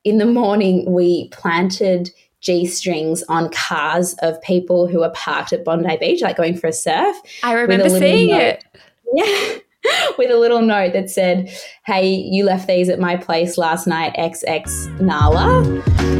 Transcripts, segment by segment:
in the morning we planted G-strings on cars of people who were parked at Bondi Beach, like going for a surf. I remember seeing it. Yeah. With a little note that said, hey, you left these at my place last night, XX Nala.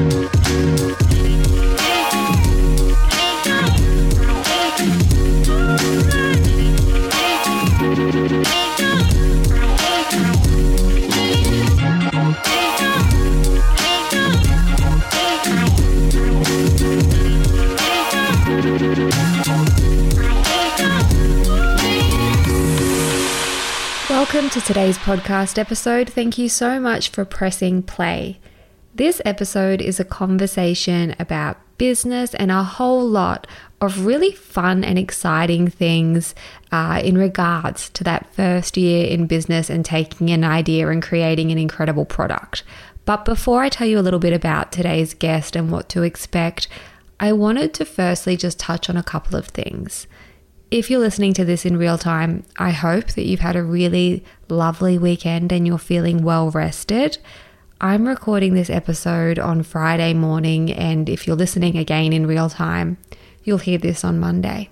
Welcome to today's podcast episode. Thank you so much for pressing play. This episode is a conversation about business and a whole lot of really fun and exciting things in regards to that first year in business and taking an idea and creating an incredible product. But before I tell you a little bit about today's guest and what to expect, I wanted to firstly just touch on a couple of things. If you're listening to this in real time, I hope that you've had a really lovely weekend and you're feeling well rested. I'm recording this episode on Friday morning, and if you're listening again in real time, you'll hear this on Monday.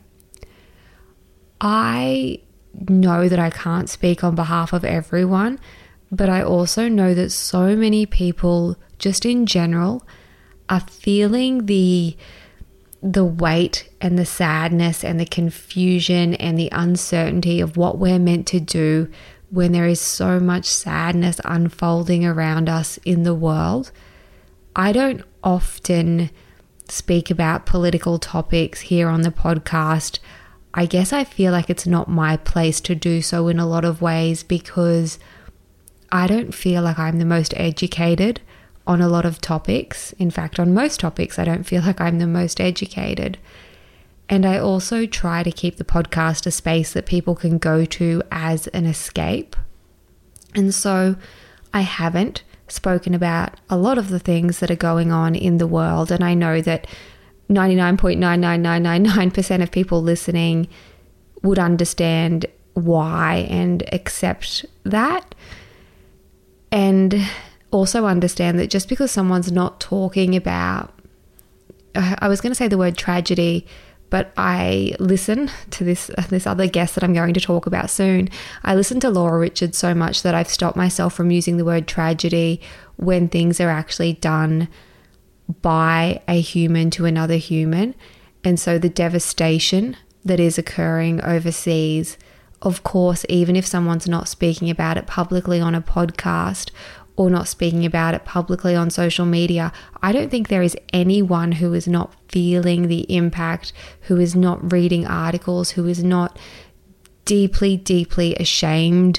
I know that I can't speak on behalf of everyone, but I also know that so many people, just in general, are feeling the weight and the sadness and the confusion and the uncertainty of what we're meant to do when there is so much sadness unfolding around us in the world. I don't often speak about political topics here on the podcast. I guess I feel like it's not my place to do so in a lot of ways because I don't feel like I'm the most educated on a lot of topics. In fact, on most topics, I don't feel like I'm the most educated. And I also try to keep the podcast a space that people can go to as an escape. And so I haven't spoken about a lot of the things that are going on in the world. And I know that 99.99999% of people listening would understand why and accept that. And also understand that just because someone's not talking about, I was going to say the word tragedy, but I listen to this other guest that I'm going to talk about soon. I listen to Laura Richards so much that I've stopped myself from using the word tragedy when things are actually done by a human to another human. And so the devastation that is occurring overseas, of course, even if someone's not speaking about it publicly on a podcast or not speaking about it publicly on social media, I don't think there is anyone who is not feeling the impact, who is not reading articles, who is not deeply, deeply ashamed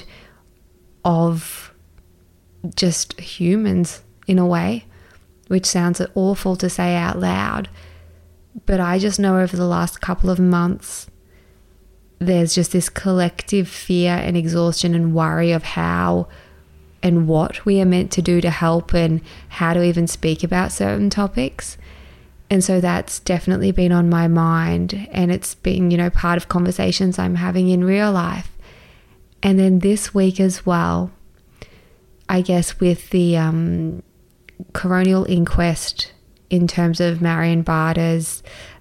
of just humans in a way, which sounds awful to say out loud. But I just know over the last couple of months, there's just this collective fear and exhaustion and worry of how and what we are meant to do to help and how to even speak about certain topics. And so that's definitely been on my mind, and it's been, part of conversations I'm having in real life. And then this week as well, I guess with the coronial inquest in terms of Marion Barter's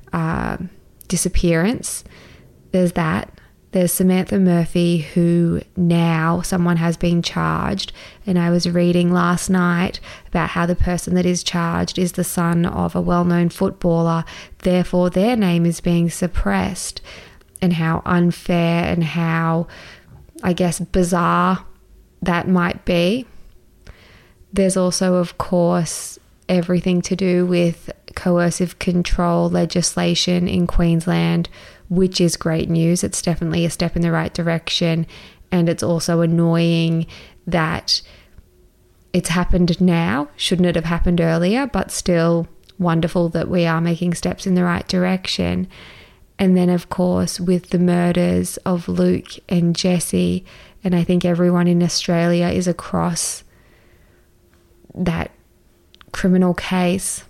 disappearance, there's that. There's Samantha Murphy, who now someone has been charged. And I was reading last night about how the person that is charged is the son of a well-known footballer. Therefore, their name is being suppressed, and how unfair and how, I guess, bizarre that might be. There's also, of course, everything to do with coercive control legislation in Queensland, which is great news. It's definitely a step in the right direction. And it's also annoying that it's happened now. Shouldn't it have happened earlier? But still wonderful that we are making steps in the right direction. And then, of course, with the murders of Luke and Jesse, and I think everyone in Australia is across that criminal case.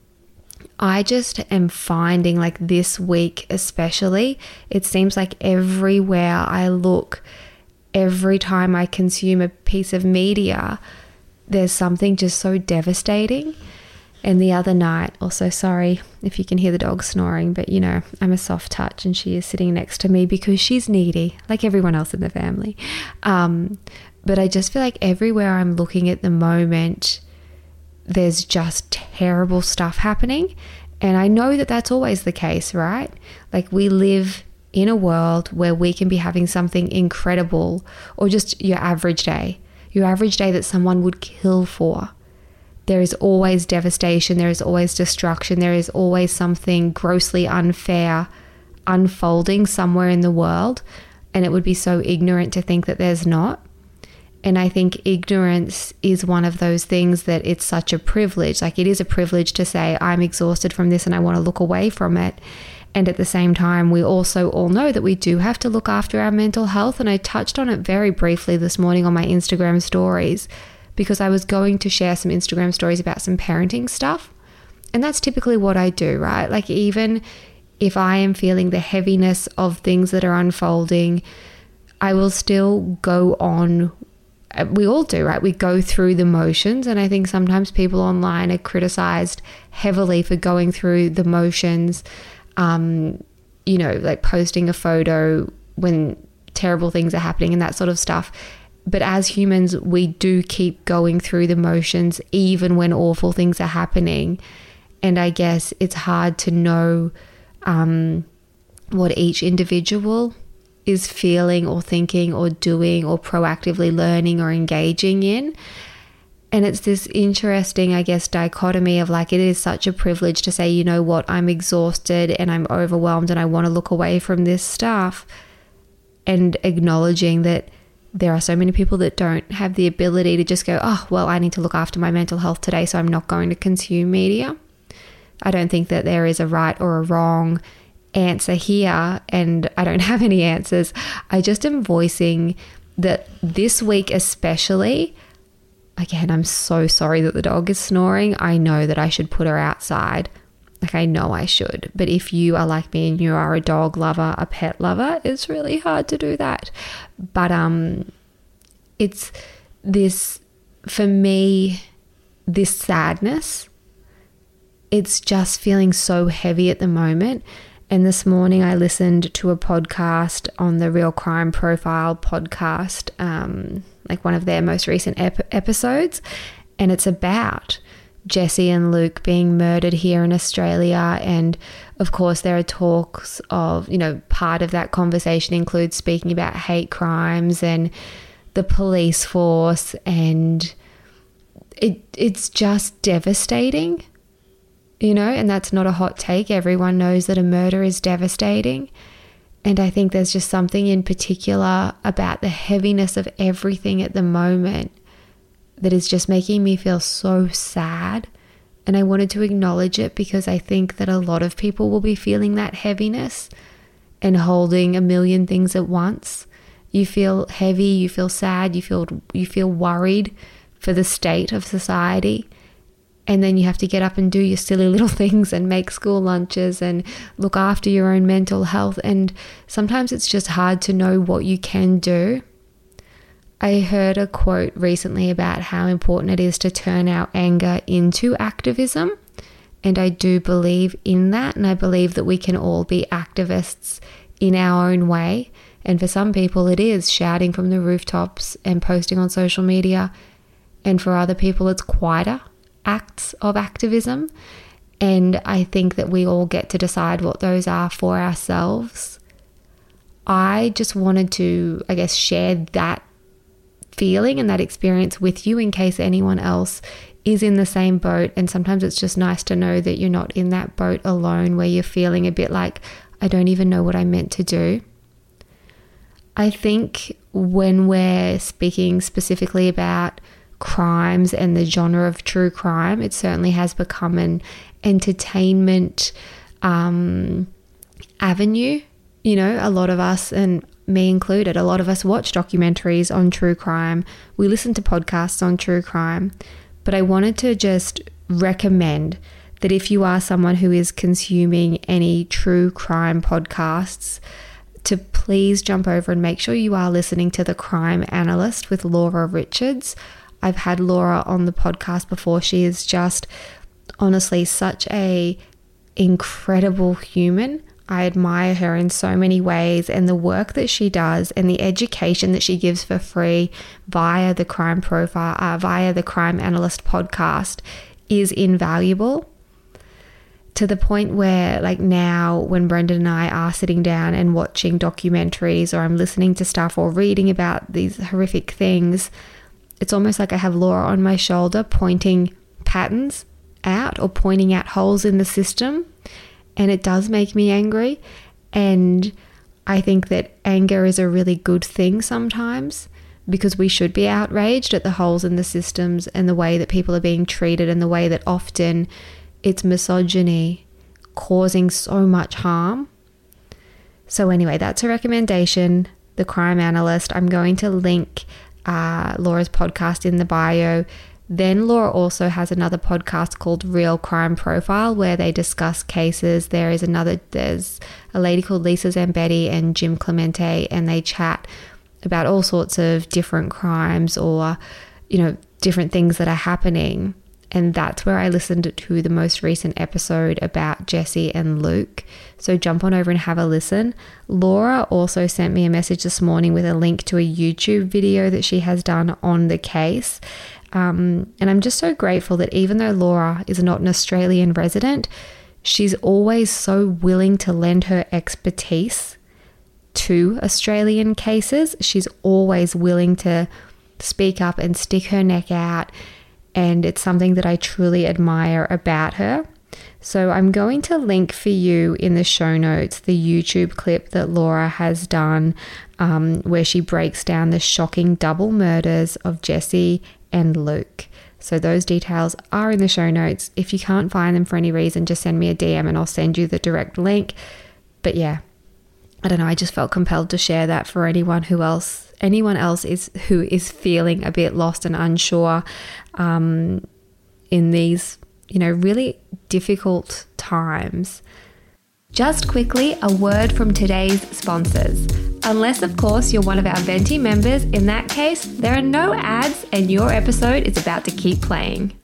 I just am finding, like, this week especially, it seems like everywhere I look, every time I consume a piece of media, there's something just so devastating. And the other night, also, sorry if you can hear the dog snoring, but I'm a soft touch and she is sitting next to me because she's needy, like everyone else in the family. But I just feel like everywhere I'm looking at the moment, there's just terrible stuff happening. And I know that that's always the case, right? Like, we live in a world where we can be having something incredible, or just your average day that someone would kill for. There is always devastation. There is always destruction. There is always something grossly unfair unfolding somewhere in the world. And it would be so ignorant to think that there's not. And I think ignorance is one of those things that it's such a privilege. Like, it is a privilege to say, I'm exhausted from this and I want to look away from it. And at the same time, we also all know that we do have to look after our mental health. And I touched on it very briefly this morning on my Instagram stories, because I was going to share some Instagram stories about some parenting stuff. And that's typically what I do, right? Like, even if I am feeling the heaviness of things that are unfolding, I will still go on. We all do, right? We go through the motions. And I think sometimes people online are criticized heavily for going through the motions, like posting a photo when terrible things are happening and that sort of stuff. But as humans, we do keep going through the motions even when awful things are happening. And I guess it's hard to know what each individual is feeling or thinking or doing or proactively learning or engaging in. And it's this interesting, I guess, dichotomy of like, it is such a privilege to say, you know what, I'm exhausted and I'm overwhelmed and I want to look away from this stuff, and acknowledging that there are so many people that don't have the ability to just go, oh, well, I need to look after my mental health today, so I'm not going to consume media. I don't think that there is a right or a wrong answer here, and I don't have any answers. I just am voicing that this week especially, again, I'm so sorry that the dog is snoring. I know that I should put her outside. Like, I know I should. But if you are like me and you are a dog lover, a pet lover, it's really hard to do that. But it's this, for me, this sadness, it's just feeling so heavy at the moment. And this morning I listened to a podcast on the Real Crime Profile podcast, like one of their most recent episodes. And it's about Jesse and Luke being murdered here in Australia. And of course there are talks of, part of that conversation includes speaking about hate crimes and the police force. And it's just devastating, and that's not a hot take. Everyone knows that a murder is devastating. And I think there's just something in particular about the heaviness of everything at the moment that is just making me feel so sad. And I wanted to acknowledge it because I think that a lot of people will be feeling that heaviness and holding a million things at once. You feel heavy, you feel sad, you feel worried for the state of society. And then you have to get up and do your silly little things and make school lunches and look after your own mental health. And sometimes it's just hard to know what you can do. I heard a quote recently about how important it is to turn our anger into activism. And I do believe in that. And I believe that we can all be activists in our own way. And for some people, it is shouting from the rooftops and posting on social media. And for other people, it's quieter acts of activism. And I think that we all get to decide what those are for ourselves. I just wanted to, I guess, share that feeling and that experience with you in case anyone else is in the same boat. And sometimes it's just nice to know that you're not in that boat alone, where you're feeling a bit like, I don't even know what I meant to do. I think when we're speaking specifically about crimes and the genre of true crime, it certainly has become an entertainment avenue. A lot of us, and me included, a lot of us watch documentaries on true crime. We listen to podcasts on true crime. But I wanted to just recommend that if you are someone who is consuming any true crime podcasts, to please jump over and make sure you are listening to The Crime Analyst with Laura Richards. I've had Laura on the podcast before. She is just honestly such a incredible human. I admire her in so many ways, and the work that she does and the education that she gives for free via the Crime Profile, via the Crime Analyst podcast is invaluable, to the point where, like, now when Brendan and I are sitting down and watching documentaries, or I'm listening to stuff or reading about these horrific things, it's almost like I have Laura on my shoulder pointing patterns out or pointing out holes in the system. And it does make me angry. And I think that anger is a really good thing sometimes, because we should be outraged at the holes in the systems and the way that people are being treated, and the way that often it's misogyny causing so much harm. So anyway, that's a recommendation, The Crime Analyst. I'm going to link Laura's podcast in the bio. Then Laura also has another podcast called Real Crime Profile, where they discuss cases. There's a lady called Lisa Zambetti and Jim Clemente, and they chat about all sorts of different crimes, or, different things that are happening. And that's where I listened to the most recent episode about Jesse and Luke. So jump on over and have a listen. Laura also sent me a message this morning with a link to a YouTube video that she has done on the case. And I'm just so grateful that even though Laura is not an Australian resident, she's always so willing to lend her expertise to Australian cases. She's always willing to speak up and stick her neck out. And it's something that I truly admire about her. So I'm going to link for you in the show notes the YouTube clip that Laura has done, where she breaks down the shocking double murders of Jesse and Luke. So those details are in the show notes. If you can't find them for any reason, just send me a DM and I'll send you the direct link. But yeah, I don't know, I just felt compelled to share that for anyone else who is feeling a bit lost and unsure in these, really difficult times. Just quickly, a word from today's sponsors. Unless, of course, you're one of our Venti members. In that case, there are no ads and your episode is about to keep playing.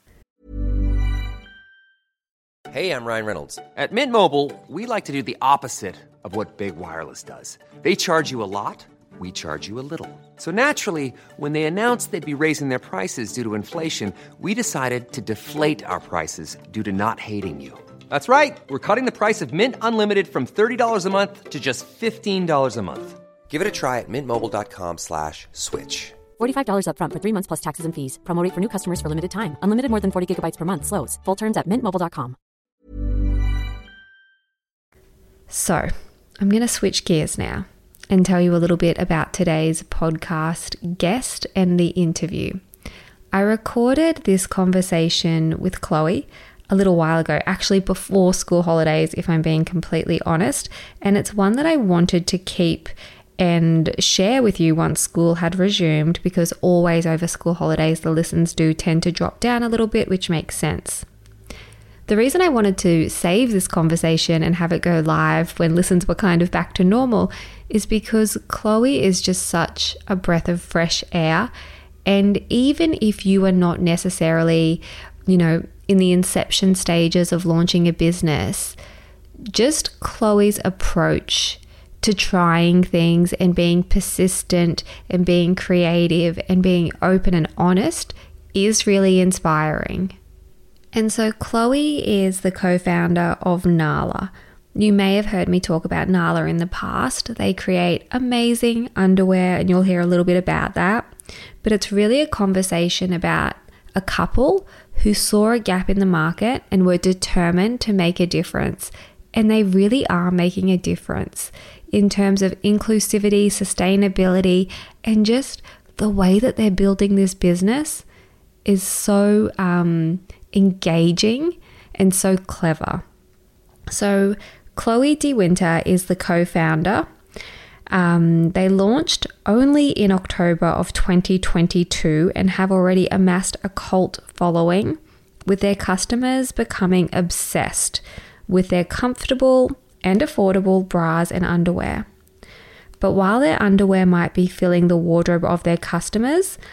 Hey, I'm Ryan Reynolds. At Mint Mobile, we like to do the opposite of what Big Wireless does. They charge you a lot, we charge you a little. So naturally, when they announced they'd be raising their prices due to inflation, we decided to deflate our prices due to not hating you. That's right. We're cutting the price of Mint Unlimited from $30 a month to just $15 a month. Give it a try at mintmobile.com/switch. $45 up front for 3 months plus taxes and fees. Promo rate for new customers for limited time. Unlimited more than 40 gigabytes per month slows. Full terms at mintmobile.com. So I'm going to switch gears now and tell you a little bit about today's podcast guest and the interview. I recorded this conversation with Chloe a little while ago, actually before school holidays, if I'm being completely honest, and it's one that I wanted to keep and share with you once school had resumed, because always over school holidays the listens do tend to drop down a little bit, which makes sense. The reason I wanted to save this conversation and have it go live when listens were kind of back to normal is because Chloe is just such a breath of fresh air. And even if you are not necessarily, in the inception stages of launching a business, just Chloe's approach to trying things and being persistent and being creative and being open and honest is really inspiring. And so Chloe is the co-founder of Nala. You may have heard me talk about Nala in the past. They create amazing underwear, and you'll hear a little bit about that. But it's really a conversation about a couple who saw a gap in the market and were determined to make a difference. And they really are making a difference in terms of inclusivity, sustainability, and just the way that they're building this business is so engaging and so clever. So Chloe DeWinter is the co-founder. They launched only in October of 2022 and have already amassed a cult following, with their customers becoming obsessed with their comfortable and affordable bras and underwear. But while their underwear might be filling the wardrobe of their customers,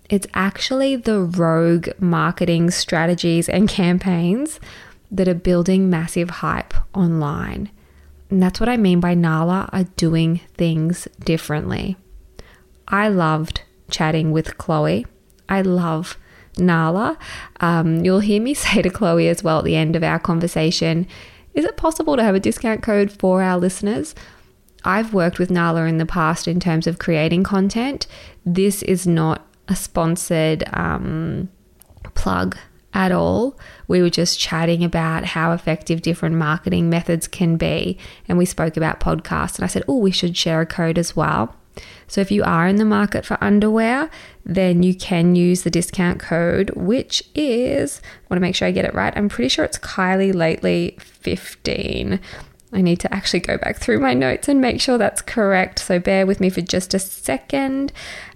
It's actually the rogue marketing strategies and campaigns that are building massive hype online. And that's what I mean by Nala are doing things differently. I loved chatting with Chloe. I love Nala. You'll hear me say to Chloe as well at the end of our conversation, is it possible to have a discount code for our listeners? I've worked with Nala in the past in terms of creating content. This is not a sponsored plug at all. We were just chatting about how effective different marketing methods can be. And we spoke about podcasts. And I said, we should share a code as well. So if you are in the market for underwear, then you can use the discount code, which is, I want to make sure I get it right. I'm pretty sure it's Kylie Lately 15. I need to actually go back through my notes and make sure that's correct. So bear with me for just a second.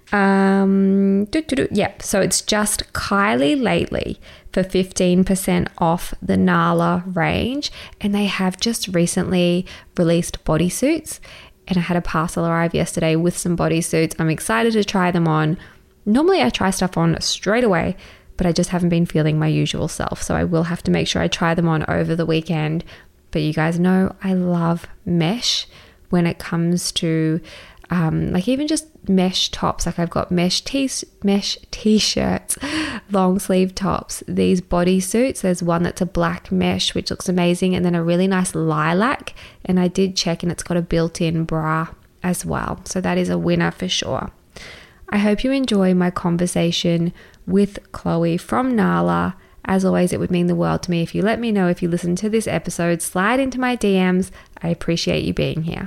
Yep. So it's just Kylie Lately for 15% off the Nala range. And they have just recently released bodysuits. And I had a parcel arrive yesterday with some bodysuits. I'm excited to try them on. Normally I try stuff on straight away, but I just haven't been feeling my usual self. So I will have to make sure I try them on over the weekend. But you guys know I love mesh when it comes to like even just mesh tops. Like I've got mesh t-shirts, long sleeve tops, these bodysuits. There's one that's a black mesh, which looks amazing, and then a really nice lilac. And I did check and it's got a built-in bra as well. So that is a winner for sure. I hope you enjoy my conversation with Chloe from Nala. As always, it would mean the world to me if you let me know if you listen to this episode. Slide into my DMs. I appreciate you being here.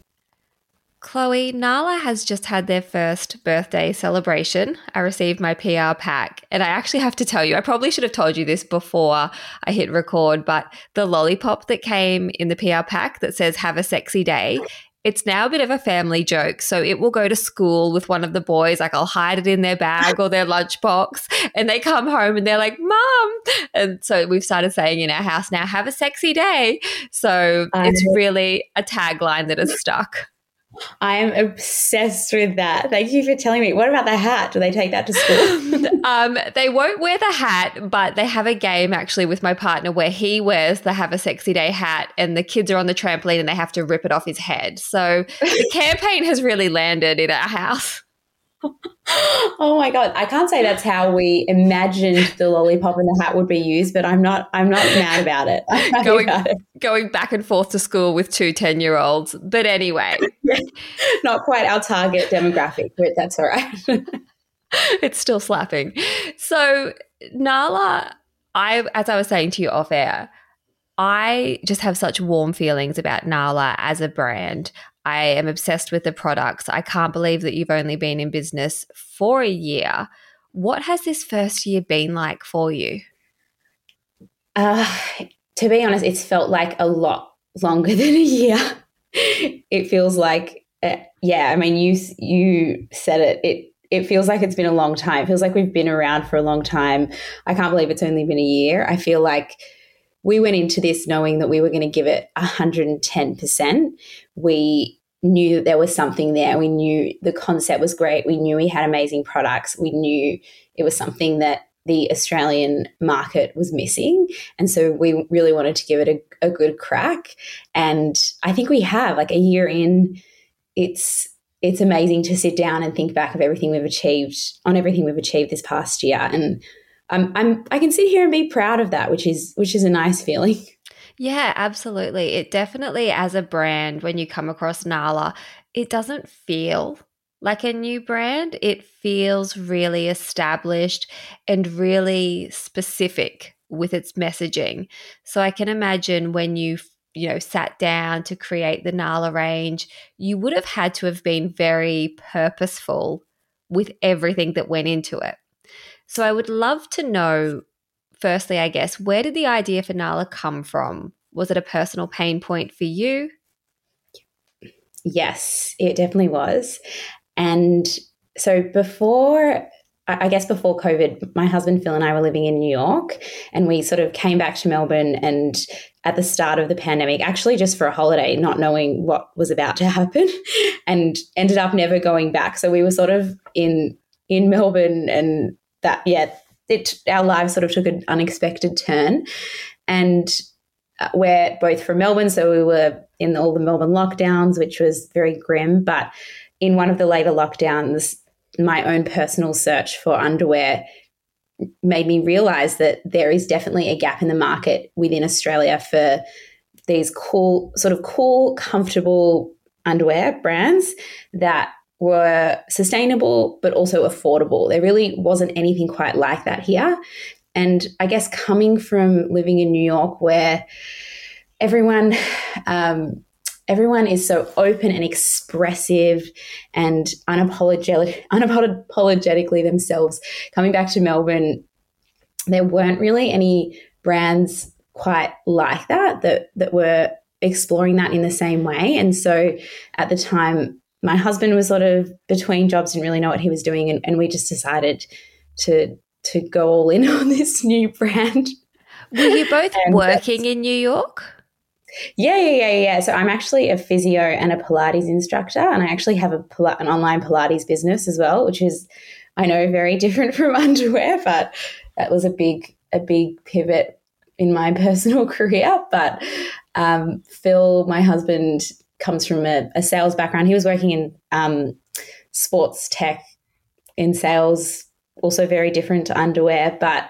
Chloe, Nala has just had their first birthday celebration. I received my PR pack, and I actually have to tell you, I probably should have told you this before I hit record, but the lollipop that came in the PR pack that says "Have a sexy day," it's now a bit of a family joke. So it will go to school with one of the boys. Like I'll hide it in their bag or their lunchbox, and they come home and they're like, "Mom." And so we've started saying in our house now, "Have a sexy day." So it's really a tagline that has stuck. I am obsessed with that. Thank you for telling me. What about the hat? Do they take that to school? They won't wear the hat, but they have a game actually with my partner where he wears the "Have a Sexy Day" hat and the kids are on the trampoline and they have to rip it off his head. So the campaign has really landed in our house. Oh my God. I can't say that's how we imagined the lollipop and the hat would be used, but I'm not mad about it. Going back and forth to school with two 10-year-olds. But anyway. Yeah. Not quite our target demographic, but that's all right. It's still slapping. So Nala, as I was saying to you off air, I just have such warm feelings about Nala as a brand. I am obsessed with the products. I can't believe that you've only been in business for a year. What has this first year been like for you? To be honest, it's felt like a lot longer than a year. It feels like, I mean, you said it. It feels like it's been a long time. It feels like we've been around for a long time. I can't believe it's only been a year. I feel like we went into this knowing that we were going to give it 110%. We knew that there was something there. We knew the concept was great. We knew we had amazing products. We knew it was something that the Australian market was missing. And so we really wanted to give it a good crack. And I think we have, like a year in, it's amazing to sit down and think back of everything we've achieved this past year. And I can sit here and be proud of that, which is a nice feeling. Yeah, absolutely. It definitely, as a brand, when you come across Nala, it doesn't feel like a new brand. It feels really established and really specific with its messaging. So I can imagine when you sat down to create the Nala range, you would have had to have been very purposeful with everything that went into it. So I would love to know, firstly, I guess, where did the idea for Nala come from? Was it a personal pain point for you? Yes, it definitely was. And so before COVID, my husband Phil and I were living in New York, and we sort of came back to Melbourne and at the start of the pandemic, actually just for a holiday, not knowing what was about to happen, and ended up never going back. So we were sort of in in Melbourne, and that, our lives sort of took an unexpected turn. And we're both from Melbourne, so we were in all the Melbourne lockdowns, which was very grim. But in one of the later lockdowns, my own personal search for underwear made me realize that there is definitely a gap in the market within Australia for these cool, comfortable underwear brands that were sustainable but also affordable. There really wasn't anything quite like that here. And I guess coming from living in New York, where everyone is so open and expressive and unapologetically themselves, coming back to Melbourne, there weren't really any brands quite like that were exploring that in the same way. And so at the time, my husband was sort of between jobs, didn't really know what he was doing, and we just decided to go all in on this new brand. Were you both working in New York? Yeah. So I'm actually a physio and a Pilates instructor, and I actually have an online Pilates business as well, which is, I know, very different from underwear, but that was a big pivot in my personal career. But Phil, my husband, comes from a sales background. He was working in sports tech in sales, also very different to underwear, but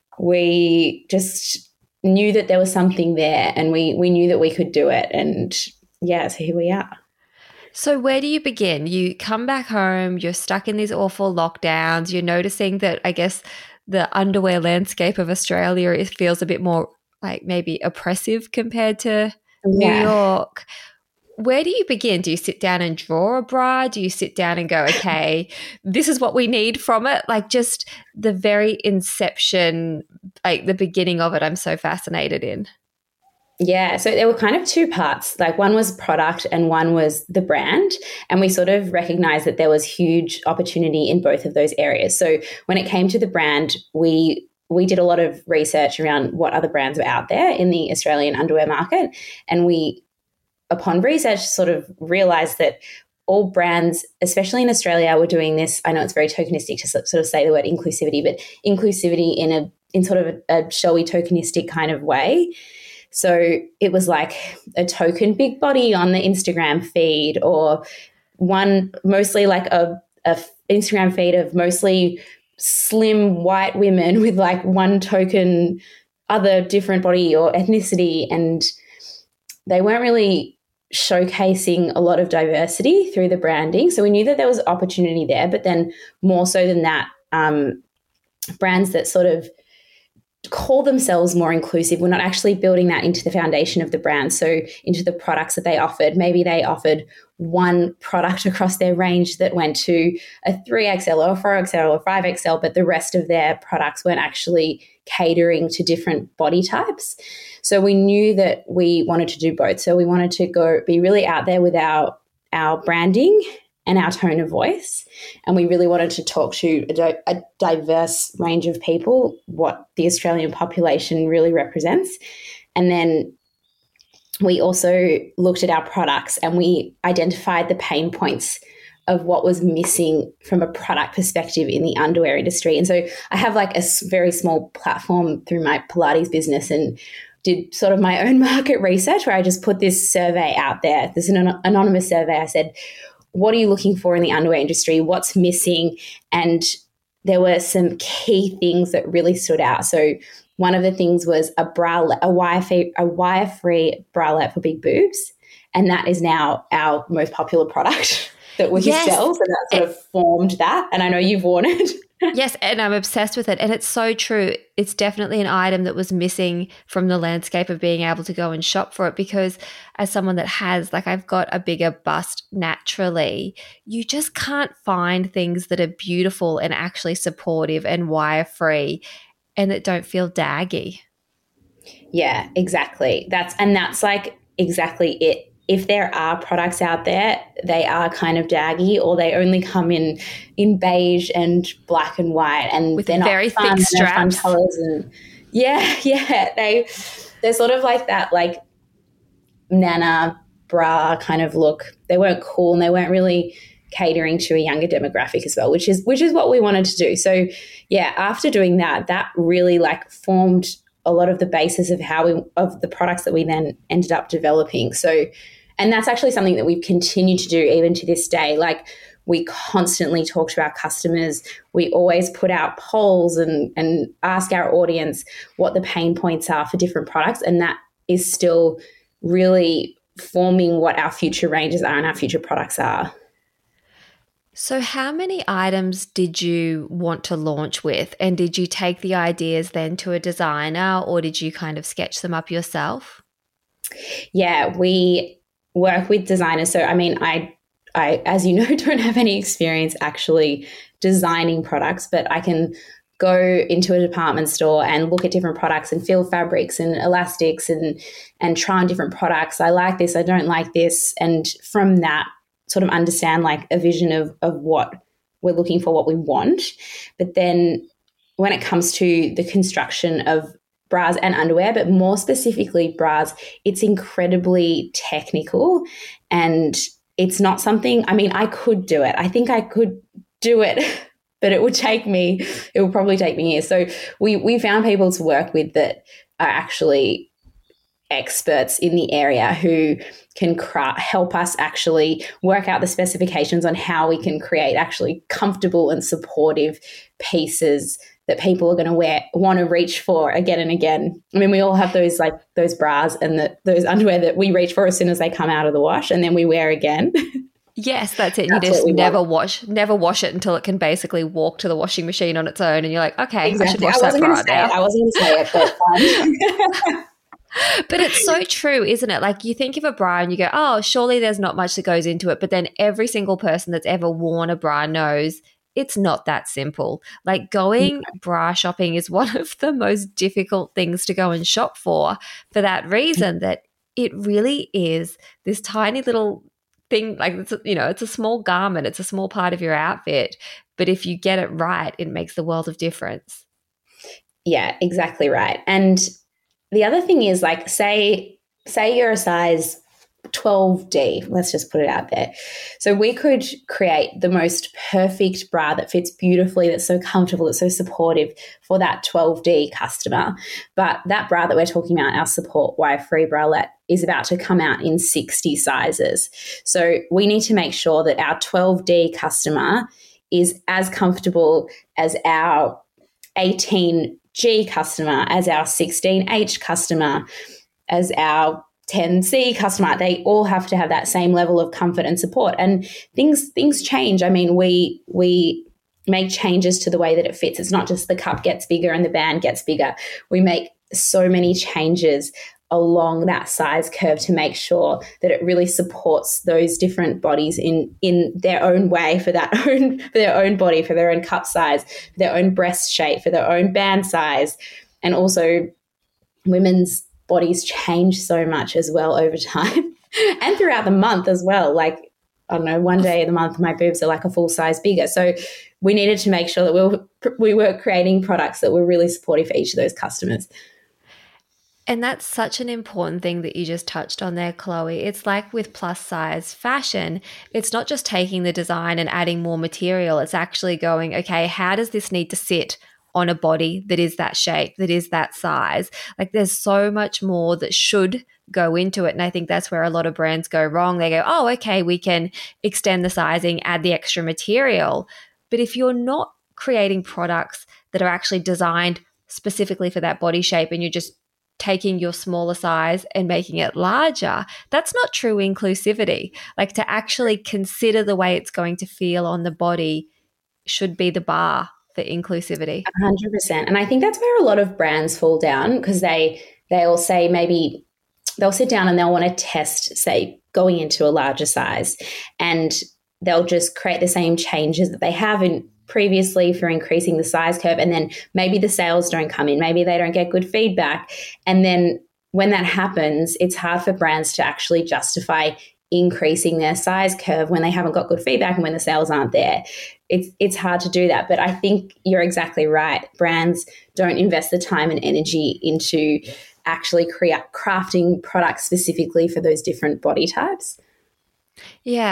we just knew that there was something there, and we knew that we could do it. And so here we are. So where do you begin? You come back home, you're stuck in these awful lockdowns, you're noticing that, I guess, the underwear landscape of Australia, it feels a bit more like maybe oppressive compared to New York. Where do you begin? Do you sit down and draw a bra? Do you sit down and go, okay, this is what we need from it? Like, just the very inception, like the beginning of it, I'm so fascinated in. Yeah, so there were kind of two parts. Like, one was product and one was the brand. And we sort of recognized that there was huge opportunity in both of those areas. So when it came to the brand, we did a lot of research around what other brands were out there in the Australian underwear market. And we, upon research, sort of realized that all brands, especially in Australia, were doing this. I know it's very tokenistic to sort of say the word inclusivity, but inclusivity in sort of a showy tokenistic kind of way. So it was like a token big body on the Instagram feed, or one mostly like a Instagram feed of mostly slim white women with like one token other different body or ethnicity, and they weren't really showcasing a lot of diversity through the branding. So we knew that there was opportunity there, but then more so than that, brands that sort of call themselves more inclusive were not actually building that into the foundation of the brand. So into the products that they offered. Maybe they offered one product across their range that went to a 3XL or a 4XL or 5XL, but the rest of their products weren't actually catering to different body types. So we knew that we wanted to do both. So we wanted to be really out there with our branding and our tone of voice. And we really wanted to talk to a diverse range of people, what the Australian population really represents. And then we also looked at our products and we identified the pain points of what was missing from a product perspective in the underwear industry. And so I have like a very small platform through my Pilates business, and did sort of my own market research where I just put this survey out there. This is an anonymous survey. I said, what are you looking for in the underwear industry? What's missing? And there were some key things that really stood out. So one of the things was a wire-free bralette for big boobs. And that is now our most popular product that we sell. So that sort of formed that. And I know you've worn it. Yes, and I'm obsessed with it. And it's so true. It's definitely an item that was missing from the landscape of being able to go and shop for it, because as someone that has, like, I've got a bigger bust naturally, you just can't find things that are beautiful and actually supportive and wire-free and that don't feel daggy. Yeah, exactly. That's like exactly it. If there are products out there, they are kind of daggy, or they only come in beige and black and white, and with they're not very fun, thick straps. Fun colors, and they're sort of like that, like Nana bra kind of look. They weren't cool and they weren't really catering to a younger demographic as well, which is what we wanted to do. So yeah, after doing that, that really like formed a lot of the basis of of the products that we then ended up developing. So, and that's actually something that we've continued to do even to this day. Like, we constantly talk to our customers. We always put out polls and ask our audience what the pain points are for different products. And that is still really forming what our future ranges are and our future products are. So how many items did you want to launch with? And did you take the ideas then to a designer, or did you kind of sketch them up yourself? Yeah, we work with designers. So, I mean, I, as you know, don't have any experience actually designing products, but I can go into a department store and look at different products and feel fabrics and elastics and try on different products. I like this, I don't like this. And from that, sort of understand like a vision of what we're looking for, what we want. But then when it comes to the construction of bras and underwear, but more specifically bras, it's incredibly technical, and it's not something, I mean, I could do it. I think I could do it, but it would probably take me years. So we found people to work with that are actually experts in the area who can help us actually work out the specifications on how we can create actually comfortable and supportive pieces that people are going to want to reach for again and again. I mean, we all have those bras and those underwear that we reach for as soon as they come out of the wash, and then we wear again. Yes, that's it. You just never wash it until it can basically walk to the washing machine on its own, and you're like, okay, exactly. I should wash that bra now. I wasn't going to say it, but But it's so true, isn't it? Like, you think of a bra and you go, oh, surely there's not much that goes into it. But then every single person that's ever worn a bra knows it's not that simple. Like, going bra shopping is one of the most difficult things to go and shop for that reason, that it really is this tiny little thing. Like, it's a small garment. It's a small part of your outfit. But if you get it right, it makes the world of difference. Yeah, exactly right. And the other thing is, like, say you're a size 12D, let's just put it out there. So we could create the most perfect bra that fits beautifully, that's so comfortable, that's so supportive for that 12D customer. But that bra that we're talking about, our Support Wire-Free bralette, is about to come out in 60 sizes. So we need to make sure that our 12D customer is as comfortable as our 18G customer, as our 16H customer, as our 10C customer. They all have to have that same level of comfort and support. And things change. I mean, we make changes to the way that it fits. It's not just the cup gets bigger and the band gets bigger. We make so many changes along that size curve to make sure that it really supports those different bodies in their own way, for their own body, for their own cup size, for their own breast shape, for their own band size. And also, women's bodies change so much as well over time and throughout the month as well. Like, I don't know, one day of the month my boobs are like a full size bigger. So we needed to make sure that we were creating products that were really supportive for each of those customers. And that's such an important thing that you just touched on there, Chloe. It's like with plus size fashion, it's not just taking the design and adding more material. It's actually going, okay, how does this need to sit on a body that is that shape, that is that size? Like, there's so much more that should go into it. And I think that's where a lot of brands go wrong. They go, oh, okay, we can extend the sizing, add the extra material. But if you're not creating products that are actually designed specifically for that body shape, and you're just taking your smaller size and making it larger, that's not true inclusivity. Like, to actually consider the way it's going to feel on the body should be the bar for inclusivity. 100%. And I think that's where a lot of brands fall down, because they'll say, maybe they'll sit down and they'll want to test, say, going into a larger size, and they'll just create the same changes that they have in previously for increasing the size curve, and then maybe the sales don't come in, maybe they don't get good feedback. And then when that happens, it's hard for brands to actually justify increasing their size curve when they haven't got good feedback and when the sales aren't there. It's hard to do that. But I think you're exactly right. Brands don't invest the time and energy into actually crafting products specifically for those different body types. Yeah.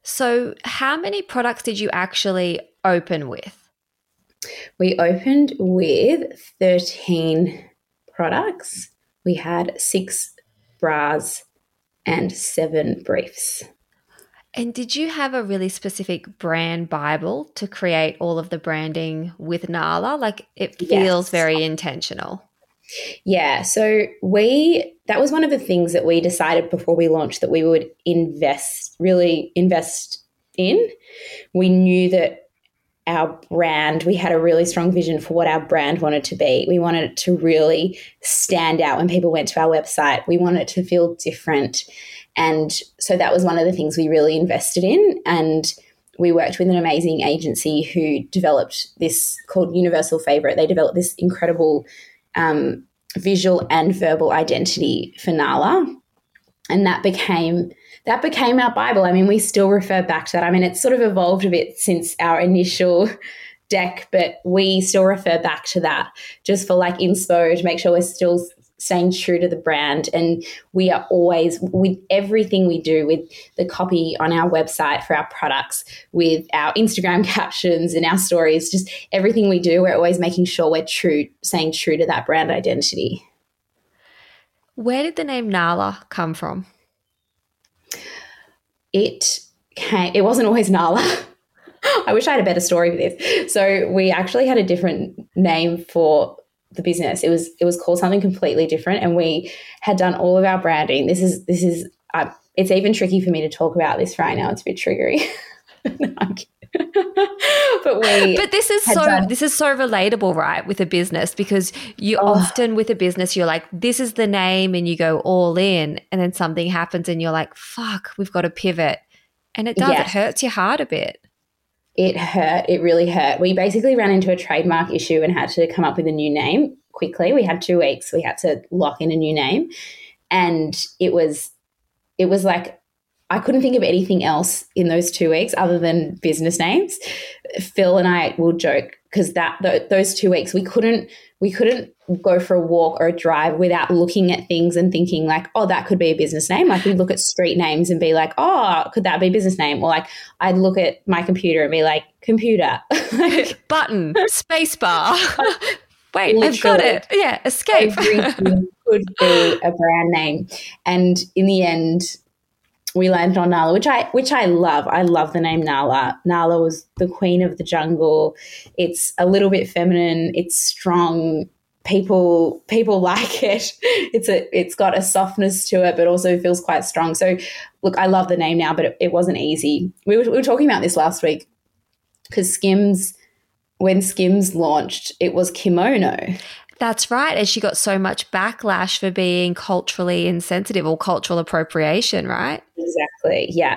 So how many products did you actually open with? We opened with 13 products. We had 6 bras and 7 briefs. And did you have a really specific brand Bible to create all of the branding with Nala? Like it feels very intentional. Yeah, so that was one of the things that we decided before we launched that we would really invest in. We knew that our brand, we had a really strong vision for what our brand wanted to be. We wanted it to really stand out when people went to our website. We wanted it to feel different. And so that was one of the things we really invested in. And we worked with an amazing agency who developed this called Universal Favorite. They developed this incredible visual and verbal identity for Nala. And that became our Bible. I mean, we still refer back to that. I mean, it's sort of evolved a bit since our initial deck, but we still refer back to that just for like inspo to make sure we're still staying true to the brand. And we are always, with everything we do, with the copy on our website for our products, with our Instagram captions and our stories, just everything we do, we're always making sure we're staying true to that brand identity. Where did the name Nala come from? It wasn't always Nala. I wish I had a better story for this. So we actually had a different name for the business. It was called something completely different, and we had done all of our branding. This is it's even tricky for me to talk about this right now. It's a bit triggery. No, I'm kidding. But this is so relatable, right, with a business, because you often with a business you're like, this is the name, and you go all in, and then something happens and you're like, fuck, we've got to pivot. And it does. Yes. It hurts your heart a bit. It hurt. It really hurt. We basically ran into a trademark issue and had to come up with a new name quickly. We had 2 weeks. We had to lock in a new name. And it was like, I couldn't think of anything else in those 2 weeks other than business names. Phil and I will joke because those 2 weeks we couldn't go for a walk or a drive without looking at things and thinking like, oh, that could be a business name. Like we'd look at street names and be like, oh, could that be a business name? Or like I'd look at my computer and be like, computer. Button, space bar. Wait, literally, I've got it. Yeah, escape. Everything could be a brand name. And in the end, we landed on Nala, which I love. I love the name Nala. Nala was the queen of the jungle. It's a little bit feminine. It's strong. People like it. It's got a softness to it, but also feels quite strong. So, look, I love the name now, but it wasn't easy. We were talking about this last week because when Skims launched, it was kimono. That's right. And she got so much backlash for being culturally insensitive or cultural appropriation, right? Exactly. Yeah.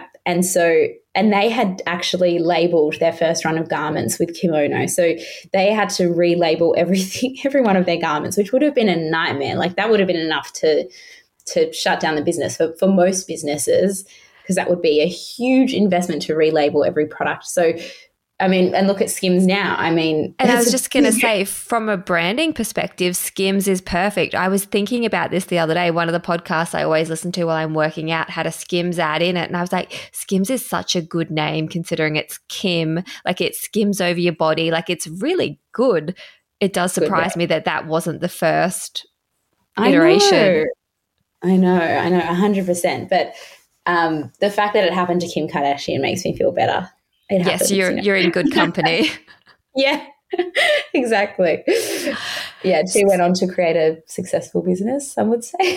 And they had actually labeled their first run of garments with kimono. So they had to relabel every one of their garments, which would have been a nightmare. Like that would have been enough to shut down the business for most businesses, because that would be a huge investment to relabel every product. So I mean, and look at Skims now. I mean, and I was just going to say, from a branding perspective, Skims is perfect. I was thinking about this the other day. One of the podcasts I always listen to while I'm working out had a Skims ad in it. And I was like, Skims is such a good name considering it's Kim, like it skims over your body. Like it's really good. It does surprise me that wasn't the first iteration. I know, 100%. But the fact that it happened to Kim Kardashian makes me feel better. Yes, you're in good company. Yeah, exactly. Yeah, she went on to create a successful business, some would say.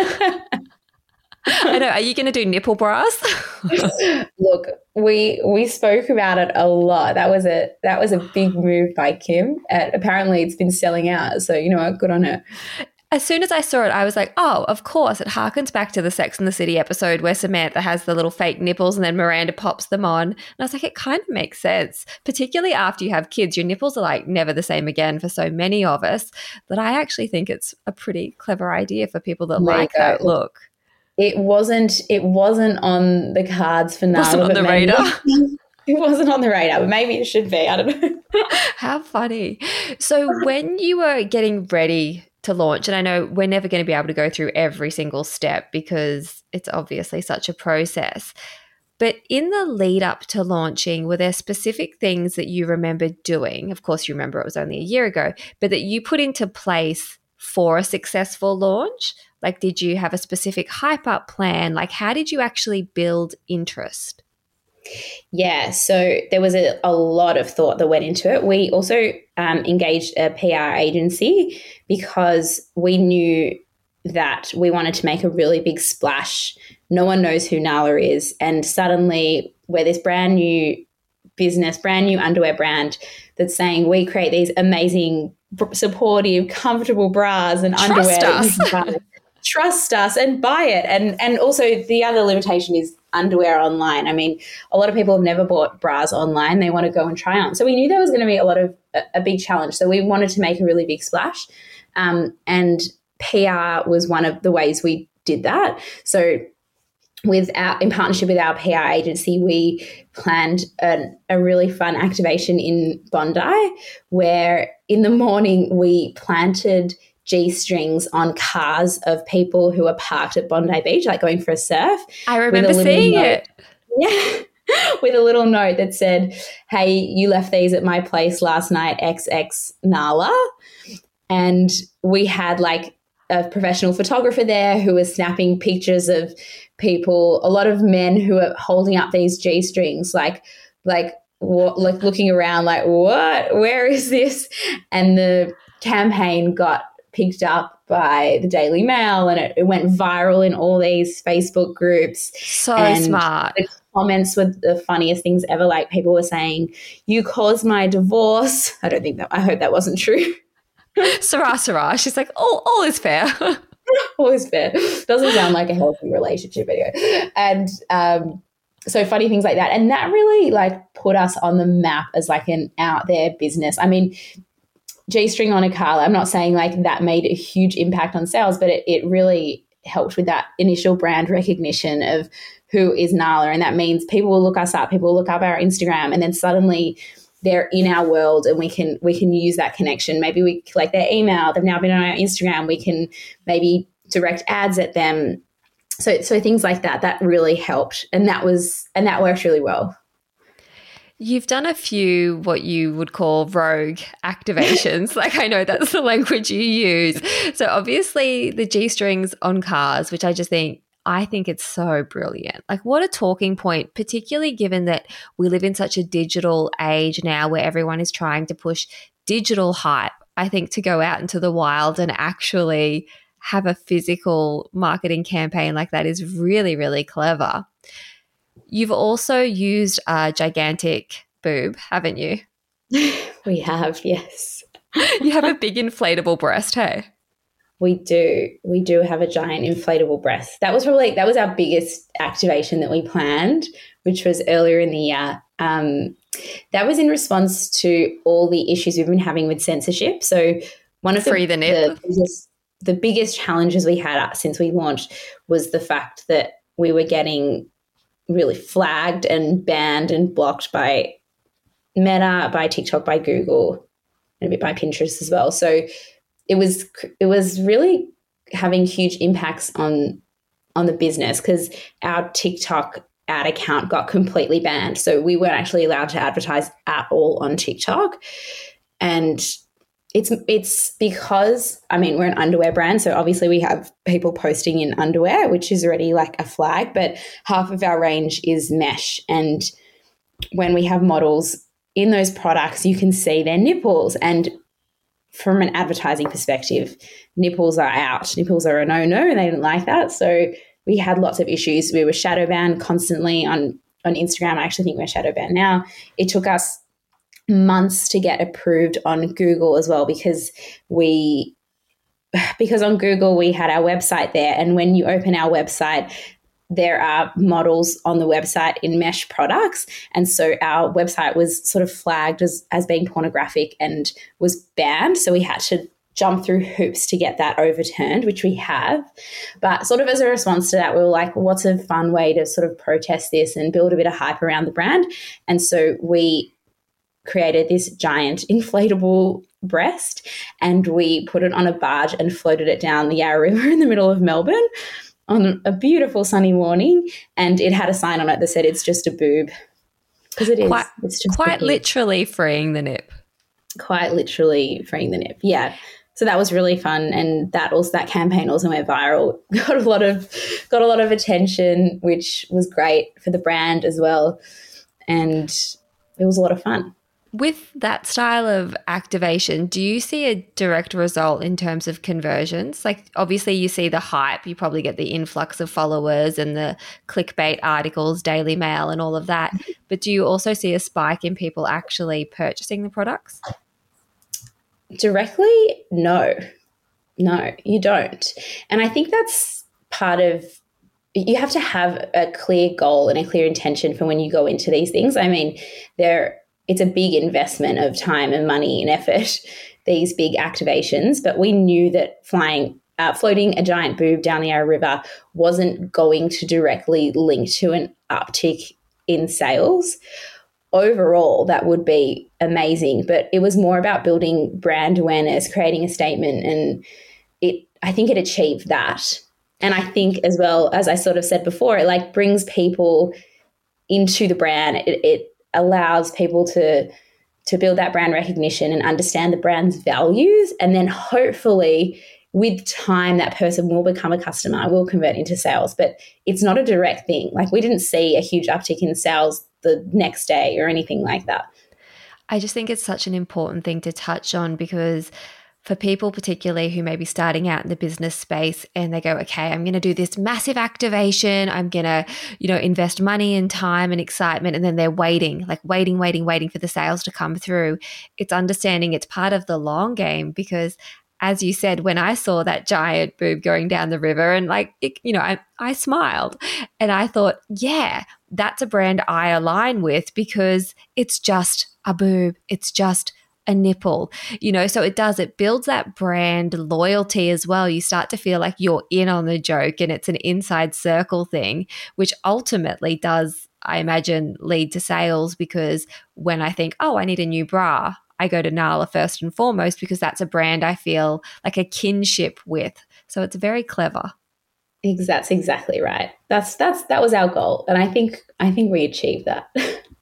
I know. Are you going to do nipple bras? Look, we spoke about it a lot. That was a big move by Kim. Apparently, it's been selling out. So you know what? Good on her. As soon as I saw it, I was like, oh, of course. It harkens back to the Sex and the City episode where Samantha has the little fake nipples and then Miranda pops them on. And I was like, it kind of makes sense, particularly after you have kids. Your nipples are like never the same again for so many of us, that I actually think it's a pretty clever idea for people that like that look. It wasn't on the cards for now. Wasn't on the radar. It wasn't on the radar, but maybe it should be. I don't know. How funny. So when you were getting ready to launch, and I know we're never going to be able to go through every single step because it's obviously such a process, But in the lead up to launching, were there specific things that you remember doing? Of course, you remember it was only a year ago, but that you put into place for a successful launch? Like, did you have a specific hype up plan? Like, how did you actually build interest? Yeah, so there was a lot of thought that went into it. We also engaged a PR agency because we knew that we wanted to make a really big splash. No one knows who Nala is. And suddenly we're this brand new business, brand new underwear brand that's saying we create these amazing, supportive, comfortable bras and Trust underwear. us. Trust us and buy it. And also the other limitation is underwear online. I mean, a lot of people have never bought bras online. They want to go and try on. So we knew there was going to be a big challenge. So we wanted to make a really big splash. And PR was one of the ways we did that. So in partnership with our PR agency, we planned a really fun activation in Bondi where in the morning we planted G-strings on cars of people who are parked at Bondi Beach, like going for a surf. I remember seeing it. Yeah. With a little note that said, hey, you left these at my place last night, XX Nala. And we had like a professional photographer there who was snapping pictures of people, a lot of men who are holding up these G-strings, like looking around like, what? Where is this? And the campaign got picked up by the Daily Mail and it went viral in all these Facebook groups. So and smart. The comments were the funniest things ever. Like people were saying, you caused my divorce. I hope that wasn't true. Sarah. She's like, all is fair. All is fair. Doesn't sound like a healthy relationship anyway. And so funny things like that. And that really like put us on the map as like an out there business. I mean, G-string on a car, I'm not saying like that made a huge impact on sales, but it really helped with that initial brand recognition of who is Nala. And that means people will look us up, people will look up our Instagram, and then suddenly they're in our world and we can use that connection. Maybe we collect their email. They've now been on our Instagram. We can maybe direct ads at them. So things like that really helped. And that worked really well. You've done a few what you would call rogue activations. Like I know that's the language you use. So obviously the G-strings on cars, which I think it's so brilliant. Like what a talking point, particularly given that we live in such a digital age now where everyone is trying to push digital hype. I think to go out into the wild and actually have a physical marketing campaign like that is really, really clever. You've also used a gigantic boob, haven't you? We have, yes. You have a big inflatable breast, hey? We do have a giant inflatable breast. That was our biggest activation that we planned, which was earlier in the year. That was in response to all the issues we've been having with censorship. So one of the biggest challenges we had since we launched was the fact that we were getting really flagged and banned and blocked by Meta, by TikTok, by Google, and a bit by Pinterest as well. So it was really having huge impacts on the business because our TikTok ad account got completely banned. So we weren't actually allowed to advertise at all on TikTok. And it's because, I mean, we're an underwear brand, so obviously we have people posting in underwear, which is already like a flag, but half of our range is mesh. And when we have models in those products, you can see their nipples. And from an advertising perspective, nipples are out. Nipples are a no-no, and they didn't like that. So we had lots of issues. We were shadow banned constantly on Instagram. I actually think we're shadow banned now. It took us months to get approved on Google as well because on Google we had our website there, and when you open our website there are models on the website in mesh products, and so our website was sort of flagged as being pornographic and was banned, so we had to jump through hoops to get that overturned, which we have. But sort of as a response to that, we were like, what's a fun way to sort of protest this and build a bit of hype around the brand? And so we created this giant inflatable breast and we put it on a barge and floated it down the Yarra River in the middle of Melbourne on a beautiful sunny morning, and it had a sign on it that said it's just a boob, because it is. It's just quite literally freeing the nip. Quite literally freeing the nip. Yeah. So that was really fun, and that campaign also went viral. Got a lot of attention, which was great for the brand as well, and it was a lot of fun. With that style of activation, do you see a direct result in terms of conversions? Like, obviously you see the hype, you probably get the influx of followers and the clickbait articles, Daily Mail and all of that. But do you also see a spike in people actually purchasing the products? Directly, no, you don't. And I think that's part of, you have to have a clear goal and a clear intention for when you go into these things. I mean, it's a big investment of time and money and effort, these big activations, but we knew that floating a giant boob down the Yarra River wasn't going to directly link to an uptick in sales. Overall, that would be amazing, but it was more about building brand awareness, creating a statement, and I think it achieved that. And I think as well, as I sort of said before, it brings people into the brand. It allows people to build that brand recognition and understand the brand's values. And then hopefully with time, that person will become a customer, will convert into sales. But it's not a direct thing. We didn't see a huge uptick in sales the next day or anything like that. I just think it's such an important thing to touch on, because for people particularly who may be starting out in the business space and they go, okay, I'm going to do this massive activation. I'm going to, invest money and time and excitement. And then they're waiting for the sales to come through. It's understanding it's part of the long game, because as you said, when I saw that giant boob going down the river and I smiled and I thought, yeah, that's a brand I align with, because it's just a boob. It's just a nipple, so it builds that brand loyalty as well. You start to feel like you're in on the joke and it's an inside circle thing, which ultimately does, I imagine, lead to sales, because when I think, oh, I need a new bra, I go to Nala first and foremost, because that's a brand I feel like a kinship with. So it's very clever. That's exactly right. That was our goal. And I think we achieved that.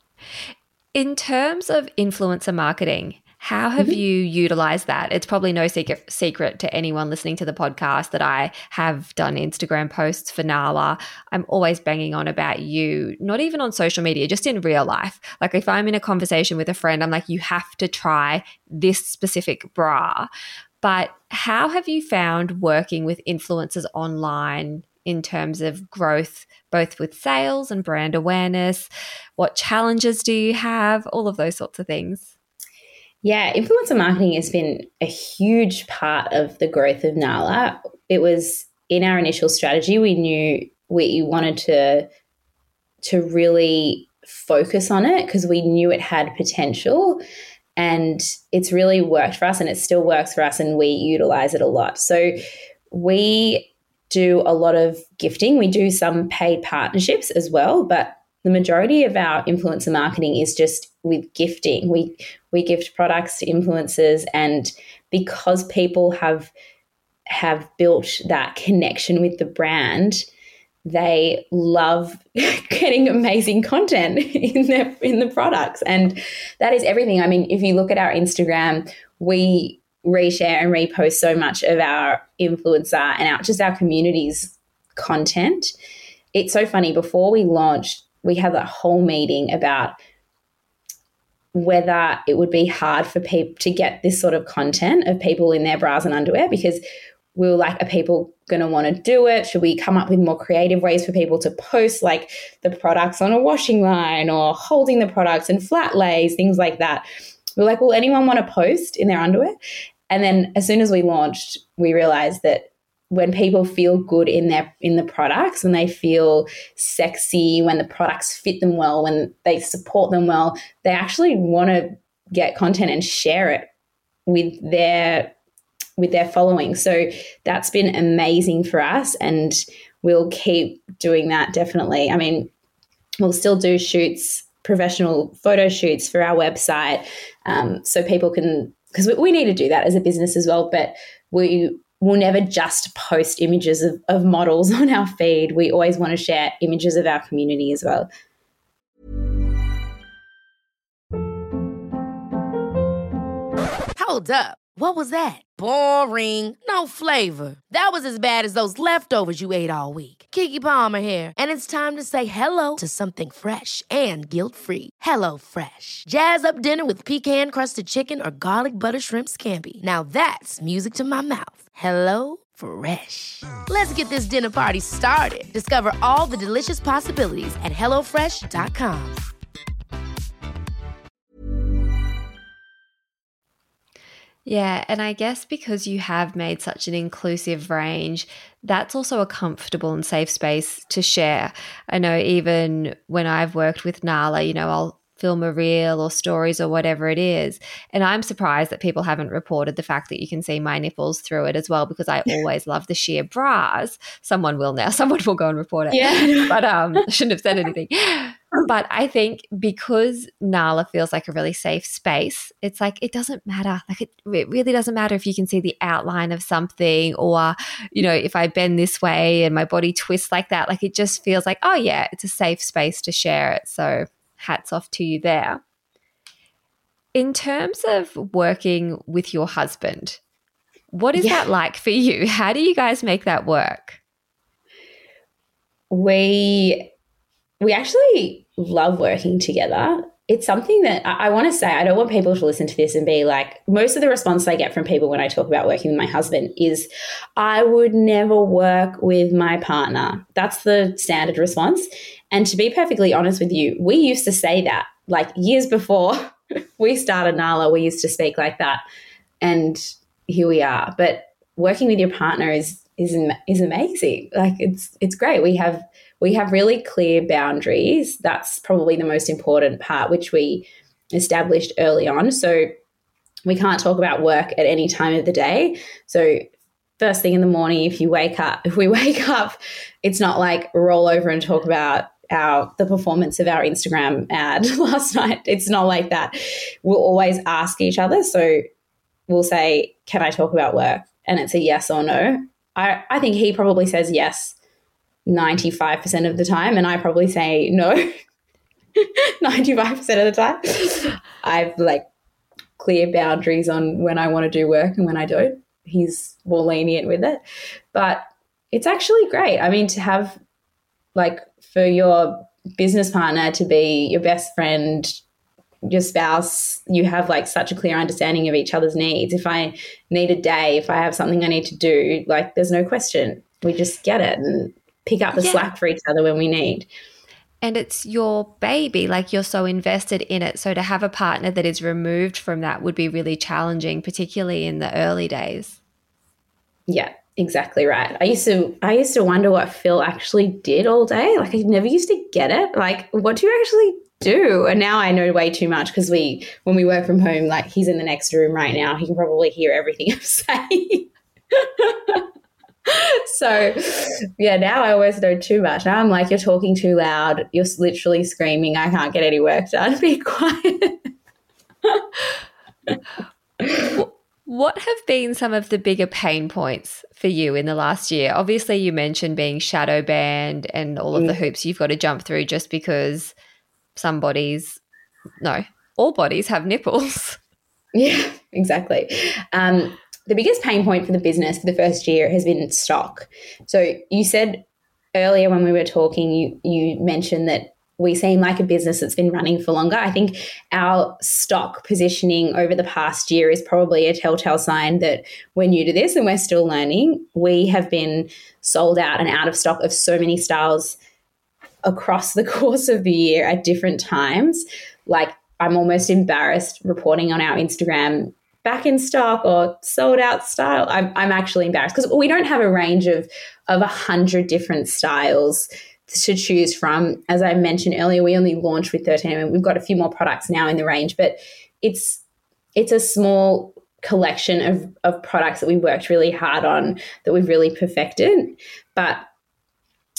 In terms of influencer marketing, how have you utilized that? It's probably no secret to anyone listening to the podcast that I have done Instagram posts for Nala. I'm always banging on about you, not even on social media, just in real life. If I'm in a conversation with a friend, I'm like, you have to try this specific bra. But how have you found working with influencers online in terms of growth, both with sales and brand awareness? What challenges do you have? All of those sorts of things. Yeah, influencer marketing has been a huge part of the growth of Nala. It was in our initial strategy. We knew we wanted to really focus on it because we knew it had potential, and it's really worked for us, and it still works for us, and we utilize it a lot. So we do a lot of gifting. We do some paid partnerships as well, but the majority of our influencer marketing is just with gifting. We gift products to influencers, and because people have built that connection with the brand, they love getting amazing content in the products, and that is everything. I mean, if you look at our Instagram, we reshare and repost so much of our influencer and our community's content. It's so funny. Before we launched, we had that whole meeting about whether it would be hard for people to get this sort of content of people in their bras and underwear, because we were like, are people going to want to do it? Should we come up with more creative ways for people to post the products on a washing line or holding the products and flat lays, things like that? We were like, will anyone want to post in their underwear? And then as soon as we launched, we realized that when people feel good in the products, when they feel sexy, when the products fit them well, when they support them well, they actually want to get content and share it with their following. So that's been amazing for us, and we'll keep doing that, definitely. I mean, we'll still do shoots, professional photo shoots for our website, so people can, because we need to do that as a business as well, but we we'll never just post images of models on our feed. We always want to share images of our community as well. Hold up. What was that? Boring. No flavor. That was as bad as those leftovers you ate all week. Keke Palmer here, and it's time to say hello to something fresh and guilt-free. Hello Fresh. Jazz up dinner with pecan-crusted chicken or garlic butter shrimp scampi. Now that's music to my mouth. Hello Fresh. Let's get this dinner party started. Discover all the delicious possibilities at hellofresh.com. Yeah, and I guess because you have made such an inclusive range, that's also a comfortable and safe space to share. I know even when I've worked with Nala, you know, I'll film a reel or stories or whatever it is, and I'm surprised that people haven't reported the fact that you can see my nipples through it as well, because I always love the sheer bras. Someone will now. Someone will go and report it. Yeah. But I shouldn't have said anything. But I think because Nala feels like a really safe space, it's like it doesn't matter. Like it really doesn't matter if you can see the outline of something, or, you know, if I bend this way and my body twists like that. Like it just feels like, oh yeah, it's a safe space to share it. So hats off to you there. In terms of working with your husband, what is that like for you? How do you guys make that work? We actually love working together. It's something that I want to say, I don't want people to listen to this and be like, most of the response I get from people when I talk about working with my husband is, I would never work with my partner. That's the standard response. And to be perfectly honest with you, we used to say that like years before we started Nala, we used to speak like that. And here we are. But working with your partner is amazing. Like it's great. We have really clear boundaries. That's probably the most important part, which we established early on. So we can't talk about work at any time of the day. So first thing in the morning, if we wake up, it's not like roll over and talk about the performance of our Instagram ad last night. It's not like that. We'll always ask each other. So we'll say, can I talk about work? And it's a yes or no. I think he probably says yes 95% of the time, and I probably say no 95% of the time. I've like clear boundaries on when I want to do work and when I don't. He's more lenient with it. But it's actually great. I mean, to have like for your business partner to be your best friend, your spouse, you have like such a clear understanding of each other's needs. If I need a day, if I have something I need to do, like there's no question. We just get it and pick up the slack for each other when we need. And it's your baby, like you're so invested in it. So to have a partner that is removed from that would be really challenging, particularly in the early days. Yeah, exactly right. I used to wonder what Phil actually did all day. Like I never used to get it. Like, what do you actually do? And now I know way too much because when we work from home, like he's in the next room right now. He can probably hear everything I'm saying. So yeah, now I always know too much. Now I'm like, you're talking too loud. You're literally screaming. I can't get any work done. Be quiet. What have been some of the bigger pain points for you in the last year? Obviously, you mentioned being shadow banned and all of the hoops you've got to jump through just because all bodies have nipples. Yeah, exactly. The biggest pain point for the business for the first year has been stock. So you said earlier when we were talking, you mentioned that we seem like a business that's been running for longer. I think our stock positioning over the past year is probably a telltale sign that we're new to this and we're still learning. We have been sold out and out of stock of so many styles across the course of the year at different times. Like I'm almost embarrassed reporting on our Instagram back in stock or sold out style. I'm actually embarrassed because we don't have a range of 100 different styles to choose from. As I mentioned earlier, we only launched with 13 and we've got a few more products now in the range, but it's a small collection of products that we worked really hard on that we've really perfected. But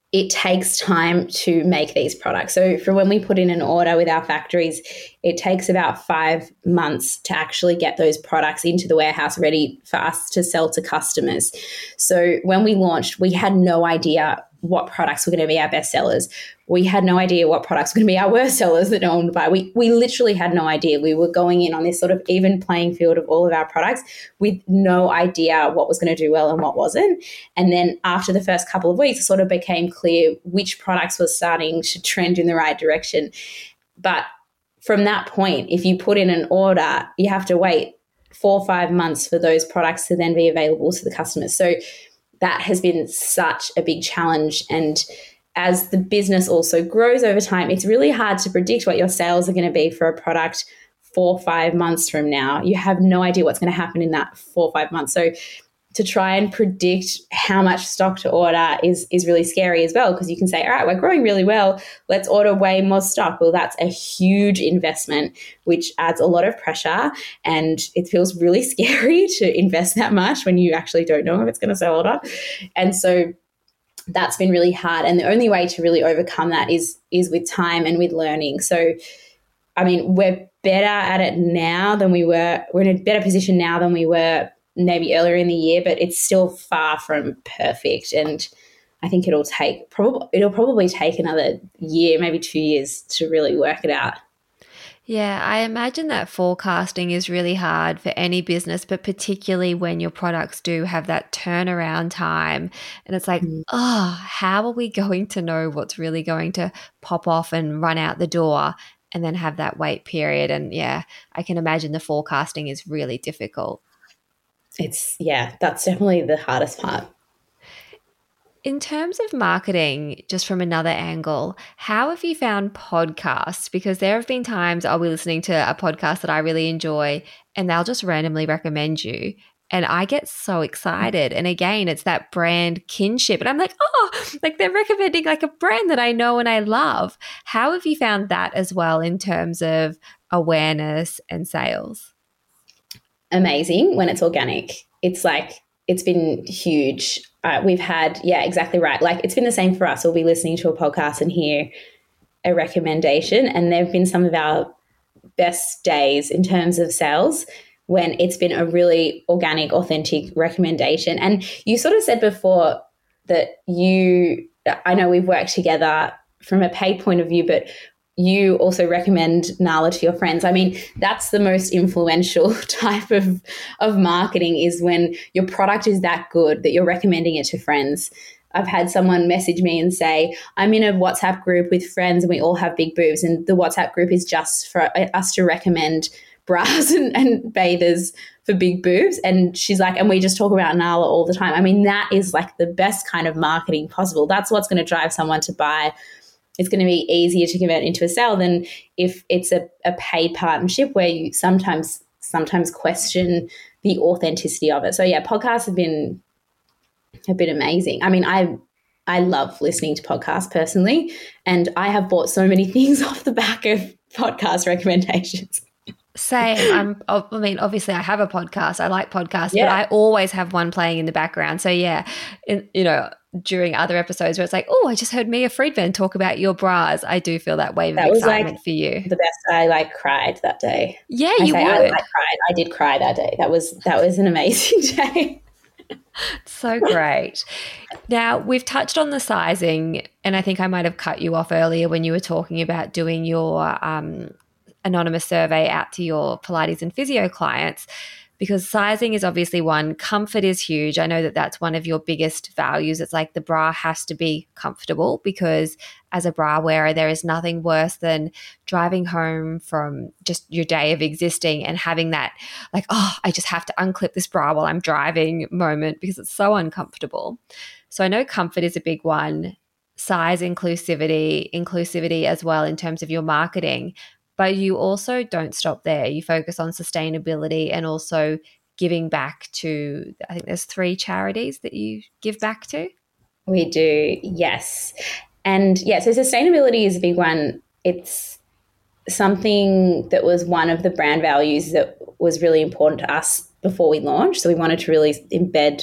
it takes time to make these products. So for when we put in an order with our factories, it takes about 5 months to actually get those products into the warehouse ready for us to sell to customers. So when we launched, we had no idea what products were going to be our best sellers. We had no idea what products were going to be our worst sellers that no one would buy. We literally had no idea. We were going in on this sort of even playing field of all of our products with no idea what was going to do well and what wasn't. And then after the first couple of weeks, it sort of became clear which products were starting to trend in the right direction. But from that point, if you put in an order, you have to wait 4 or 5 months for those products to then be available to the customers. So that has been such a big challenge. And as the business also grows over time, it's really hard to predict what your sales are going to be for a product 4 or 5 months from now. You have no idea what's going to happen in that 4 or 5 months. So to try and predict how much stock to order is really scary as well, because you can say, all right, we're growing really well, let's order way more stock. Well, that's a huge investment, which adds a lot of pressure, and it feels really scary to invest that much when you actually don't know if it's going to sell or not. And so that's been really hard. And the only way to really overcome that is with time and with learning. So, I mean, we're better at it now than we were. We're in a better position now than we were maybe earlier in the year, but it's still far from perfect. And I think it'll probably take another year, maybe 2 years to really work it out. Yeah, I imagine that forecasting is really hard for any business, but particularly when your products do have that turnaround time. And it's like, how are we going to know what's really going to pop off and run out the door and then have that wait period? And yeah, I can imagine the forecasting is really difficult. That's definitely the hardest part. In terms of marketing, just from another angle, how have you found podcasts? Because there have been times I'll be listening to a podcast that I really enjoy and they'll just randomly recommend you. And I get so excited. And again, it's that brand kinship. And I'm like, like they're recommending like a brand that I know and I love. How have you found that as well in terms of awareness and sales? Amazing when it's organic. It's been huge. We've had, exactly right. Like it's been the same for us. We'll be listening to a podcast and hear a recommendation, and they've been some of our best days in terms of sales when it's been a really organic, authentic recommendation. And you sort of said before that I know we've worked together from a paid point of view, but you also recommend Nala to your friends. I mean, that's the most influential type of marketing, is when your product is that good that you're recommending it to friends. I've had someone message me and say, I'm in a WhatsApp group with friends and we all have big boobs, and the WhatsApp group is just for us to recommend bras and bathers for big boobs. And she's like, and we just talk about Nala all the time. I mean, that is like the best kind of marketing possible. That's what's going to drive someone to buy. It's going to be easier to convert into a sale than if it's a paid partnership where you sometimes question the authenticity of it. So yeah, podcasts have been amazing. I mean, I love listening to podcasts personally, and I have bought so many things off the back of podcast recommendations. Same. I mean, obviously I have a podcast. I like podcasts, but I always have one playing in the background. So yeah, during other episodes where it's like, I just heard Mia Friedman talk about your bras. I do feel that wave of excitement for you. The best. I cried that day. Yeah, you would. I did cry that day. That was an amazing day. So great. Now, we've touched on the sizing, and I think I might have cut you off earlier when you were talking about doing your anonymous survey out to your Pilates and physio clients, because sizing is obviously one. Comfort is huge. I know that that's one of your biggest values. It's like the bra has to be comfortable, because as a bra wearer, there is nothing worse than driving home from just your day of existing and having that like, I just have to unclip this bra while I'm driving moment, because it's so uncomfortable. So I know comfort is a big one. Size inclusivity as well in terms of your marketing. But you also don't stop there. You focus on sustainability and also giving back to, I think there's 3 charities that you give back to. We do, yes. And so sustainability is a big one. It's something that was one of the brand values that was really important to us before we launched. So we wanted to really embed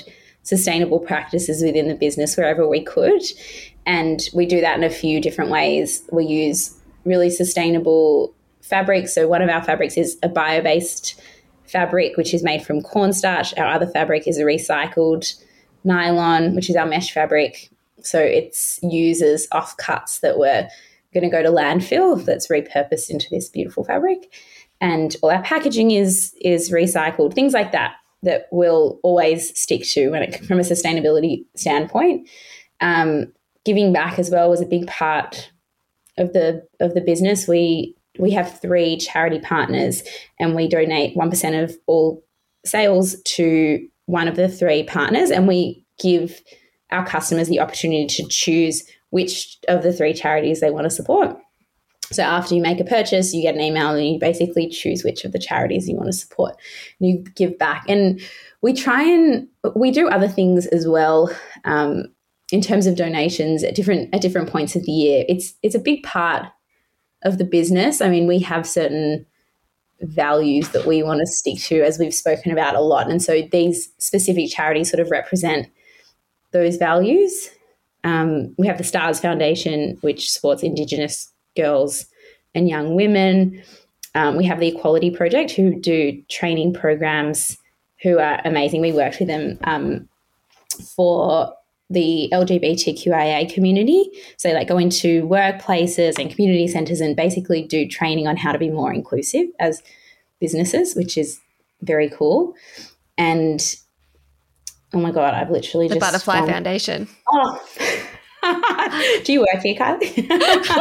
sustainable practices within the business wherever we could. And we do that in a few different ways. We use really sustainable fabrics. So one of our fabrics is a bio-based fabric, which is made from cornstarch. Our other fabric is a recycled nylon, which is our mesh fabric. So it uses offcuts that were going to go to landfill that's repurposed into this beautiful fabric. And all our packaging is recycled, things like that we'll always stick to from a sustainability standpoint. Giving back as well was a big part of the business. We have 3 charity partners, and we donate 1% of all sales to one of the 3 partners, and we give our customers the opportunity to choose which of the 3 charities they want to support. So after you make a purchase, you get an email and you basically choose which of the charities you want to support. And you give back. And we do other things as well in terms of donations at different points of the year. It's a big part of the business. I mean, we have certain values that we want to stick to, as we've spoken about a lot. And so these specific charities sort of represent those values. We have the Stars Foundation, which supports Indigenous girls and young women. We have the Equality Project, who do training programs, who are amazing. We worked with them for the LGBTQIA community. So like go into workplaces and community centres and basically do training on how to be more inclusive as businesses, which is very cool. And oh my God, I've literally the just... Butterfly Foundation. Oh, do you work here, Kylie?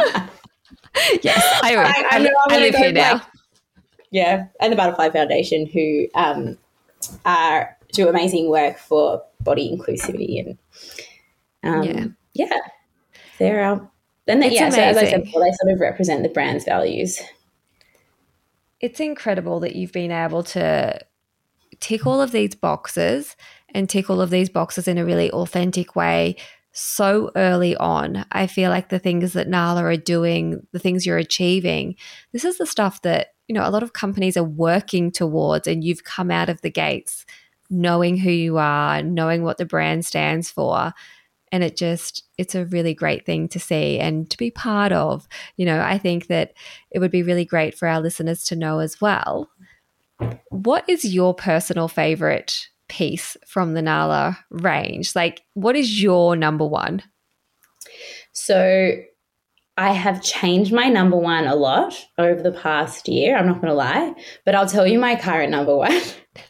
Yes, I live here now. Yeah, and the Butterfly Foundation, who do amazing work for body inclusivity, and they're our. Then so as I said before, they sort of represent the brand's values. It's incredible that you've been able to tick all of these boxes and tick all of these boxes in a really authentic way so early on. I feel like the things that Nala are doing, the things you're achieving, this is the stuff that, you know, a lot of companies are working towards, and you've come out of the gates knowing who you are, knowing what the brand stands for. And it's a really great thing to see and to be part of. You know, I think that it would be really great for our listeners to know as well. What is your personal favorite piece from the Nala range? Like, what is your number one? So I have changed my number one a lot over the past year. I'm not going to lie, but I'll tell you my current number one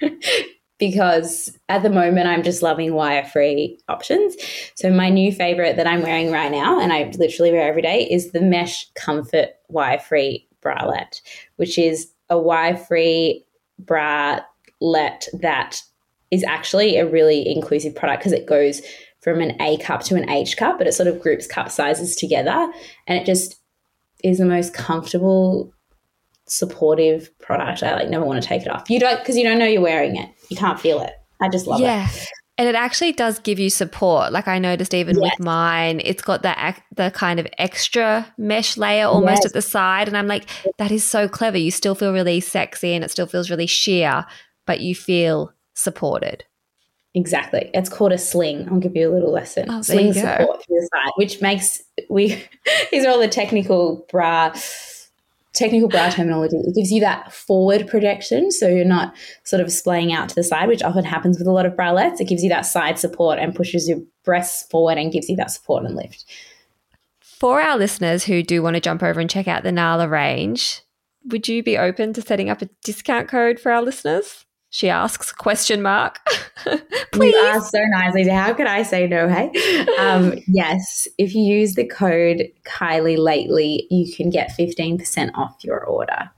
because at the moment I'm just loving wire-free options. So my new favorite that I'm wearing right now, and I literally wear every day, is the Mesh Comfort wire-free bralette, which is a wire-free bralette that is actually a really inclusive product because it goes from an A cup to an H cup, but it sort of groups cup sizes together, and it just is the most comfortable, supportive product. I never want to take it off. You don't, because you don't know you're wearing it. You can't feel it. I just love it. And it actually does give you support. Like I noticed even with mine, it's got the kind of extra mesh layer almost at the side. And I'm like, that is so clever. You still feel really sexy and it still feels really sheer, but you feel supported. Exactly. It's called a sling. I'll give you a little lesson. Sling support through the side, which makes these are all the technical bra terminology. It gives you that forward projection, so you're not sort of splaying out to the side, which often happens with a lot of bralettes. It gives you that side support and pushes your breasts forward and gives you that support and lift. For our listeners who do want to jump over and check out the Nala range, would you be open to setting up a discount code for our listeners? She asks, ? Please. You asked so nicely. How could I say no, hey? Yes, if you use the code Kylie Lately, you can get 15% off your order.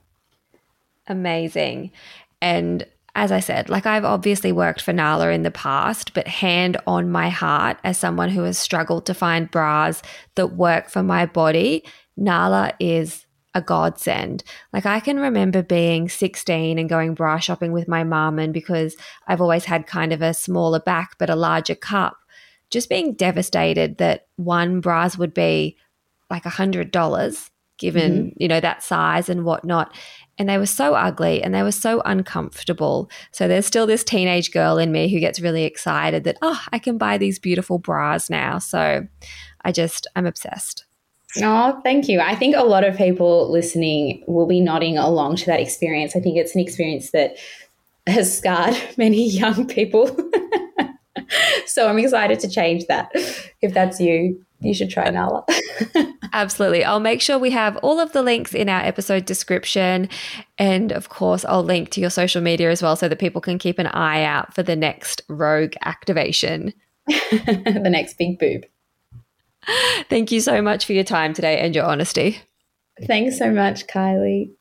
Amazing. And as I said, like I've obviously worked for Nala in the past, but hand on my heart, as someone who has struggled to find bras that work for my body, Nala is a godsend. Like I can remember being 16 and going bra shopping with my mum, and because I've always had kind of a smaller back but a larger cup, just being devastated that one, bras would be like $100, given, that size and whatnot. And they were so ugly and they were so uncomfortable. So there's still this teenage girl in me who gets really excited that, I can buy these beautiful bras now. So I'm obsessed. Oh, thank you. I think a lot of people listening will be nodding along to that experience. I think it's an experience that has scarred many young people. So I'm excited to change that. If that's you, you should try Nala. Absolutely. I'll make sure we have all of the links in our episode description. And of course, I'll link to your social media as well so that people can keep an eye out for the next Rogue activation. The next big boob. Thank you so much for your time today and your honesty. Thanks so much, Kylie.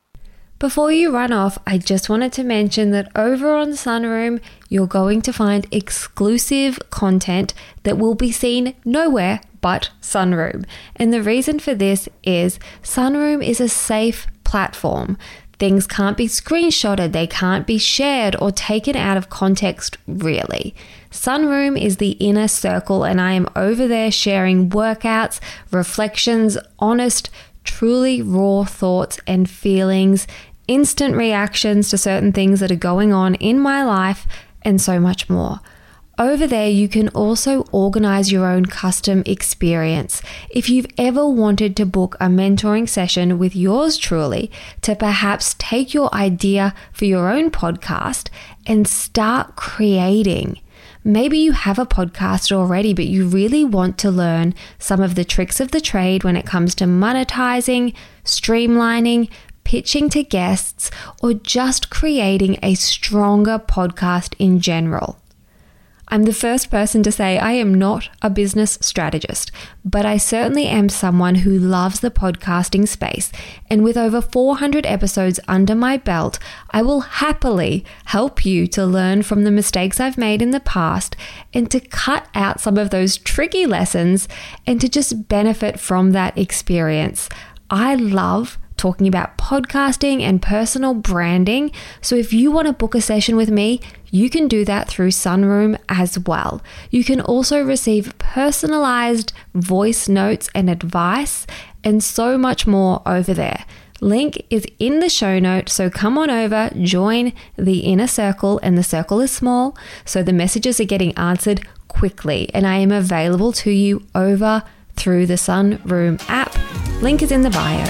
Before you run off, I just wanted to mention that over on Sunroom, you're going to find exclusive content that will be seen nowhere but Sunroom. And the reason for this is Sunroom is a safe platform. Things can't be screenshotted, they can't be shared or taken out of context, really. Sunroom is the inner circle, and I am over there sharing workouts, reflections, honest, truly raw thoughts and feelings, instant reactions to certain things that are going on in my life, and so much more. Over there, you can also organize your own custom experience. If you've ever wanted to book a mentoring session with yours truly to perhaps take your idea for your own podcast and start creating. Maybe you have a podcast already, but you really want to learn some of the tricks of the trade when it comes to monetizing, streamlining, pitching to guests, or just creating a stronger podcast in general. I'm the first person to say I am not a business strategist, but I certainly am someone who loves the podcasting space. And with over 400 episodes under my belt, I will happily help you to learn from the mistakes I've made in the past and to cut out some of those tricky lessons and to just benefit from that experience. I love talking about podcasting and personal branding. So if you want to book a session with me, you can do that through Sunroom as well. You can also receive personalized voice notes and advice and so much more over there. Link is in the show note, so come on over, join the inner circle, and the circle is small, so the messages are getting answered quickly, and I am available to you over through the Sunroom app. Link is in the bio.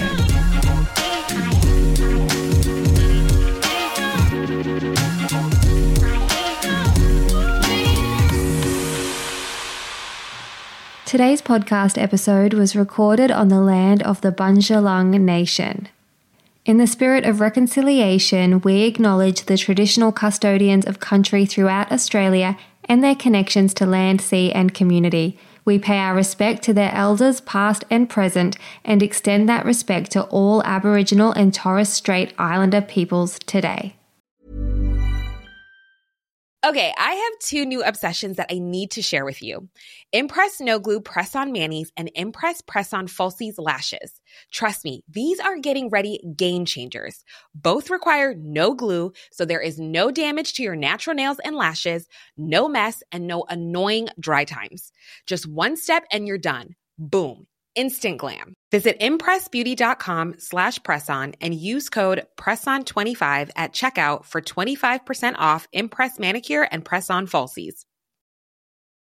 Today's podcast episode was recorded on the land of the Bundjalung Nation. In the spirit of reconciliation, we acknowledge the traditional custodians of country throughout Australia and their connections to land, sea, and community. We pay our respect to their elders, past and present, and extend that respect to all Aboriginal and Torres Strait Islander peoples today. Okay, I have two new obsessions that I need to share with you. Impress No Glue Press-On Manis and Impress Press-On Falsies Lashes. Trust me, these are getting ready game changers. Both require no glue, so there is no damage to your natural nails and lashes, no mess, and no annoying dry times. Just one step and you're done. Boom. Instant glam. Visit impressbeauty.com/presson and use code PRESSON25 at checkout for 25% off Impress Manicure and Press-On Falsies.